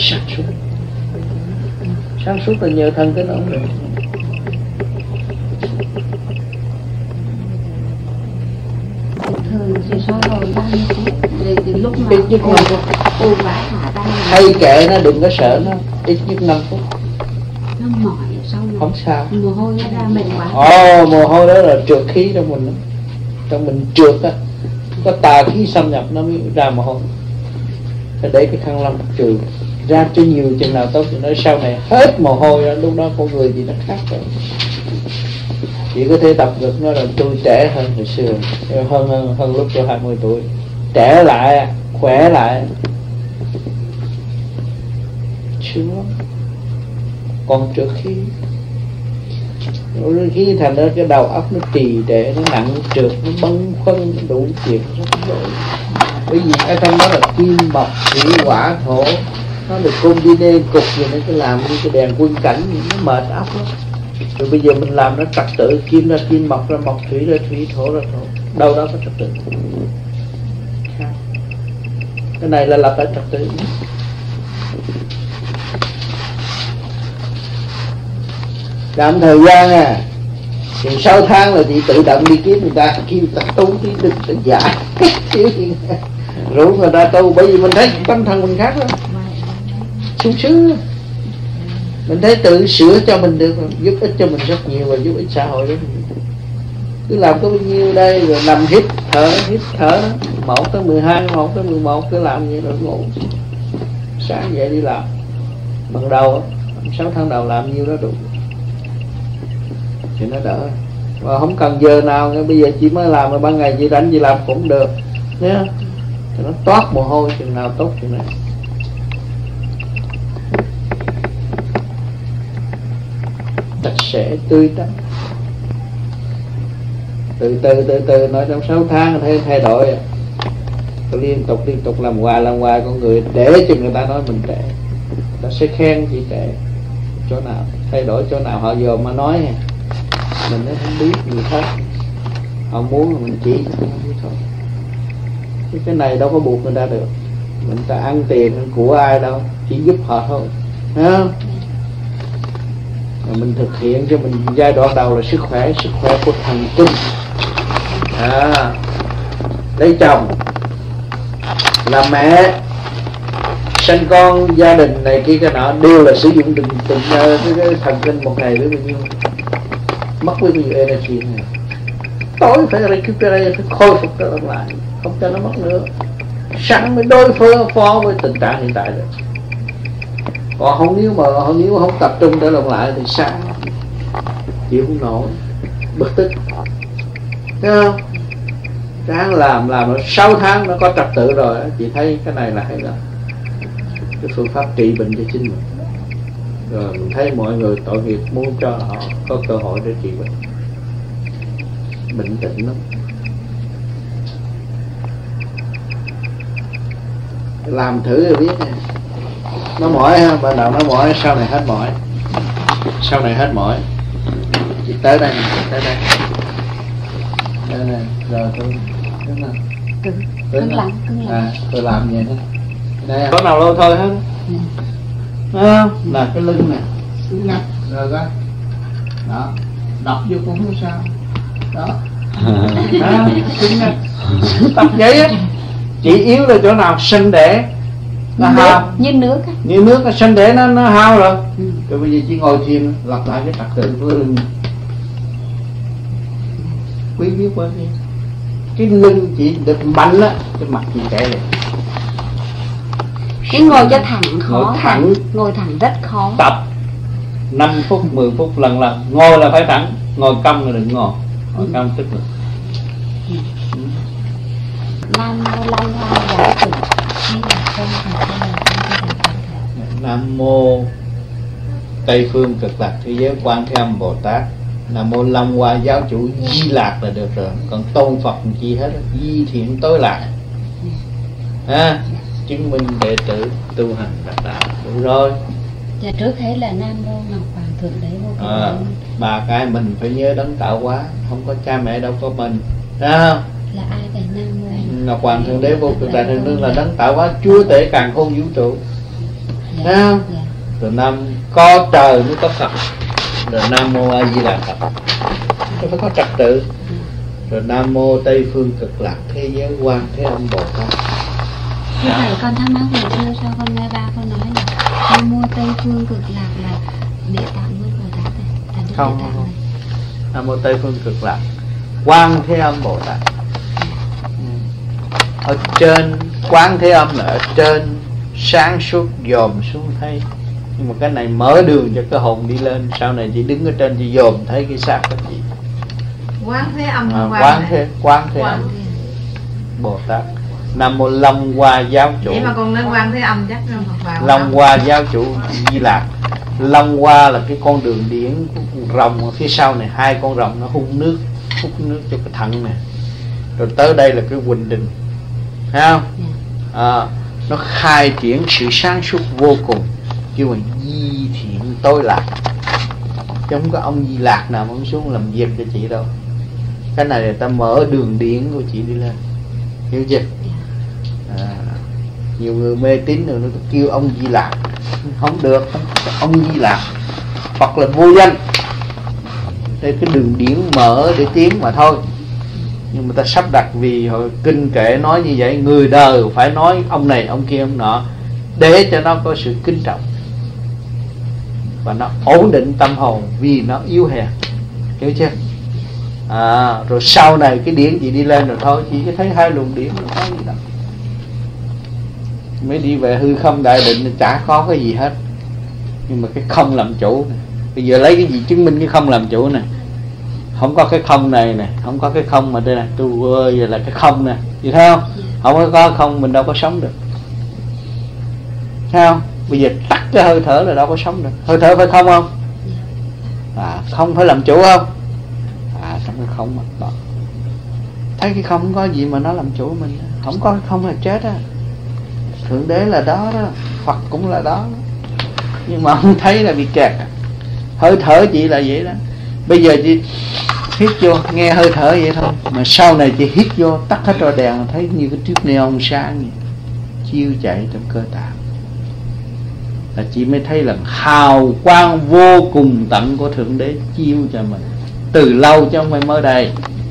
[SPEAKER 1] sáng suốt là nhờ thân cái nó ổn định.
[SPEAKER 3] Thường thì sau rồi 30 phút thì lúc mà cô gái thả tay
[SPEAKER 1] hay kệ nó, đừng có sợ nó, ít nhất 5 phút
[SPEAKER 3] nó mỏi sau này
[SPEAKER 1] không sao,
[SPEAKER 3] mồ hôi nó ra mệt quá.
[SPEAKER 1] Mồ hôi đó là trượt khí trong mình trượt á, có tà khí xâm nhập nó mới ra mồ hôi. Phải để cái khăn lông trừ ra cho nhiều chừng nào tốt, thì nói sau này hết mồ hôi đó, lúc đó con người gì nó khác rồi. Chỉ có thể tập được nó là tôi trẻ hơn hồi xưa, hơn lúc tôi 20 tuổi, trẻ lại, khỏe lại, sướng lắm. Còn trước khi thành ra cái đầu óc nó trì trệ, nó nặng trượt, nó bâng khuâng, nó đủ chuyện rất đổi. Bởi vì cái trong đó là kim mộc thủy hỏa thổ, nó được combine cục gì nó cứ làm như cái đèn quân cảnh, nó mệt óc lắm. Rồi bây giờ mình làm nó trật tự, kim ra kim, mộc ra mộc, thủy ra thủy, thổ ra thổ, đâu đó có trật tự. Cái này là lập lại trật tự. Làm thời gian thì 6 tháng là chị tự động đi kiếm người ta, kêu ta tu đi, đừng tự giải. rủ người ta tu, bởi vì mình thấy tâm thần mình khác lắm, sung sướng. Mình thấy tự sửa cho mình được, giúp ích cho mình rất nhiều và giúp ích xã hội rất nhiều. Cứ làm có bao nhiêu đây rồi nằm hít thở 1 tới 12, 1 tới 11 cứ làm vậy rồi ngủ. Sáng dậy đi làm. Ban đầu 6 tháng đầu làm nhiêu đó đủ thì nó đỡ. Và không cần giờ nào, bây giờ chị mới làm, mà ban ngày chị rảnh chị làm cũng được nhé. Thì nó toát mồ hôi chừng nào tốt chừng này. Sạch sẽ tươi tắn. Từ từ nói trong 6 tháng thấy thay đổi. Tôi liên tục làm hoài con người để cho người ta nói mình trẻ. Người ta sẽ khen chị trẻ. Chỗ nào thay đổi, chỗ nào họ dòm mà nói mình nó không biết người khác. Họ muốn mình chỉ cho họ biết thôi. Cái này đâu có buộc người ta được. Mình ta ăn tiền của ai đâu, chỉ giúp họ thôi, thấy không? Mà mình thực hiện cho mình giai đoạn đầu là sức khỏe của thần kinh. Lấy chồng, làm mẹ, sinh con, gia đình này kia cái nọ đều là sử dụng từng cái thần kinh một ngày với bao nhiêu, mất với bao nhiêu energy này. Tối phải recuperate, phải khôi phục trở lại, không cho nó mất nữa. Sẵn mới đối phó với tình trạng hiện tại rồi. Còn nếu không tập trung trở lại thì sáng chịu không nổi, bực tức, thấy không? Sáng làm rồi 6 tháng nó có trật tự rồi, chị thấy cái này là hay lắm. Cái phương pháp trị bệnh cho chính mình. Rồi mình thấy mọi người tội nghiệp muốn cho họ có cơ hội để trị bệnh. Bệnh tịnh lắm. Làm thử rồi biết nè. Nó mỏi ha, ban đầu nó mỏi, sau này hết mỏi. Sau này hết mỏi. Chị tới đây nè, tới đây. Đây nè, rồi tôi cứng lắm. Tôi làm vậy đó. Đây, có nào lâu thôi hết. Là cái lưng nè, cứng nhắc, rồi coi. Đó, đập vô cũng không sao. Đó. Cứng nhắc. Tập vậy á. Chỉ yếu là chỗ nào sân đẻ nó hao như nước cái sân đẻ nó hao rồi. Rồi bây giờ chỉ ngồi thiền lặp lại cái trật tự với lưng. Quý biết quá đi. Cái lưng chỉ được mạnh á, cái mặt chị trẻ này.
[SPEAKER 3] Cái ngồi cho thẳng khó,
[SPEAKER 1] ngồi
[SPEAKER 3] thẳng rất khó.
[SPEAKER 1] Tập 5 phút 10 phút lần ngồi là phải thẳng, ngồi cong là đừng ngồi. Ngồi cong tức là Nam mô Tây phương cực lạc thế giới Quan Thế Âm Bồ Tát. Nam mô Long Hoa giáo chủ Di Lạc là được rồi. Còn tôn Phật chi hết, Di Thiện Tối Lạc. Chứng minh đệ tử tu hành đạt đạo đủ rồi.
[SPEAKER 3] Và trước hết là Nam mô Ngọc Hoàng Thượng Đế Vô Cực.
[SPEAKER 1] Ba cái mình phải nhớ đấng tạo hóa, không có cha mẹ đâu có mình, thấy không?
[SPEAKER 3] Là ai vậy? Nam mô
[SPEAKER 1] Ngọc Hoàng Thượng Đế Vô Cực Đại Thần Nương là đấng tạo hóa, Chúa Tể càn khôn vũ trụ, thấy không? Rồi có trời mới có Phật. Rồi Nam mô A Di Đà Phật, nó phải có trật tự. Rồi Nam mô Tây phương cực lạc thế giới Quan Thế Âm Bồ Tát.
[SPEAKER 3] Như vậy con thắc mắc hồi xưa sao con nghe ba con nói là Nam mô Tây phương cực lạc là Địa Tạng Vương Bồ Tát này,
[SPEAKER 1] không. Nam mô Tây phương cực lạc Quan Thế Âm Bồ Tát. Ở trên Quán Thế Âm là ở trên, sáng suốt dòm xuống thấy. Nhưng mà cái này mở đường cho cái hồn đi lên. Sau này chị đứng ở trên chị dòm thấy cái xác của chị.
[SPEAKER 5] Quán Thế Âm
[SPEAKER 1] Quán Thế Âm Bồ Tát. Nam mô Long Hoa giáo chủ.
[SPEAKER 5] Vậy mà con nói Quan Thế Âm chắc không học vào.
[SPEAKER 1] Long Hoa giáo chủ Di Lạc. Long Hoa là cái con đường điển rồng ở phía sau này, 2 con rồng nó hút nước cho cái thận này. Rồi tới đây là cái Quỳnh Đình, thấy không? Nó khai triển sự sáng suốt vô cùng, chứ mà Di Thiện Tối Lạc. Chứ không có ông Di Lạc nào muốn xuống làm việc cho chị đâu. Cái này người ta mở đường điển của chị đi lên, hiểu chưa? Nhiều người mê tín rồi nó kêu ông Di Lạc, không được. Ông Di Lạc Phật là vô danh, đây cái đường điển mở để tiến mà thôi. Nhưng mà ta sắp đặt vì hồi kinh kệ nói như vậy, người đời phải nói ông này ông kia ông nọ để cho nó có sự kính trọng và nó ổn định tâm hồn, vì nó yếu hèn, hiểu chưa? Rồi sau này cái điển chị đi lên rồi thôi, chị cứ thấy hai luồng điển nó có gì đâu. Mới đi về hư không đại định chả có cái gì hết. Nhưng mà cái không làm chủ này. Bây giờ lấy cái gì chứng minh cái không làm chủ này? Không có cái không này nè, không có cái không mà đây nè, tôi ơi giờ là cái không nè, vậy thấy không? Không có không mình đâu có sống được, thấy không? Bây giờ tắt cái hơi thở là đâu có sống được. Hơi thở phải không không? Không phải làm chủ không? Xong cái không đó. Thấy cái không có gì mà nó làm chủ mình. Không có cái không là chết á. Thượng đế là đó đó, Phật cũng là đó. Nhưng mà không thấy là bị kẹt. Hơi thở chị là vậy đó. Bây giờ chị hít vô nghe hơi thở vậy thôi, mà sau này chị hít vô tắt hết rồi đèn, thấy như cái chiếc neon sáng vậy, chiếu chạy trong cơ tạng, là chị mới thấy là hào quang vô cùng tận của Thượng Đế chiếu cho mình từ lâu chứ không phải mới đây.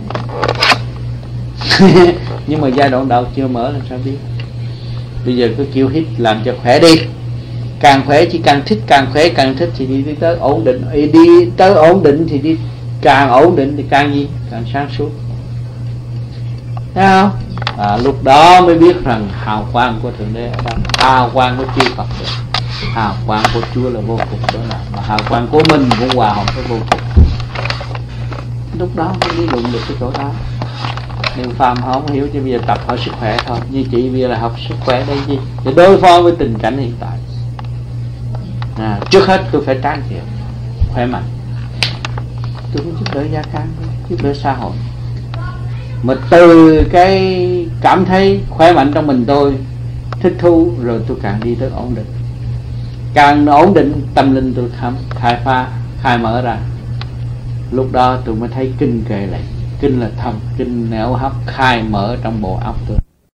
[SPEAKER 1] Nhưng mà giai đoạn đầu chưa mở làm sao biết. Bây giờ cứ kêu hít làm cho khỏe đi, càng khỏe chỉ càng thích, càng khỏe càng thích thì đi tới ổn định, đi tới ổn định thì đi, càng ổn định thì càng gì, càng sáng suốt, thấy không? Lúc đó mới biết rằng hào quang của Thượng Đế ở đâu, hào quang của chư Phật được, hào quang của Chúa là vô cùng đó là, mà hào quang của mình cũng hòa hợp với vô cùng. Lúc đó mới lý luận được cái chỗ đó. Nhưng phàm họ không hiểu, chứ bây giờ tập hỏi sức khỏe thôi. Như chị bây giờ là học sức khỏe đây gì để đối phó với tình cảnh hiện tại. Trước hết tôi phải tráng kiện khỏe mạnh, tôi muốn giúp đỡ gia can, giúp đỡ xã hội. Mà từ cái cảm thấy khỏe mạnh trong mình tôi thích thú, rồi tôi càng đi tới ổn định. Càng ổn định tâm linh tôi khai phá, khai mở ra. Lúc đó tôi mới thấy kinh kệ lại. Kinh là thần, kinh não hấp khai mở trong bộ óc tôi.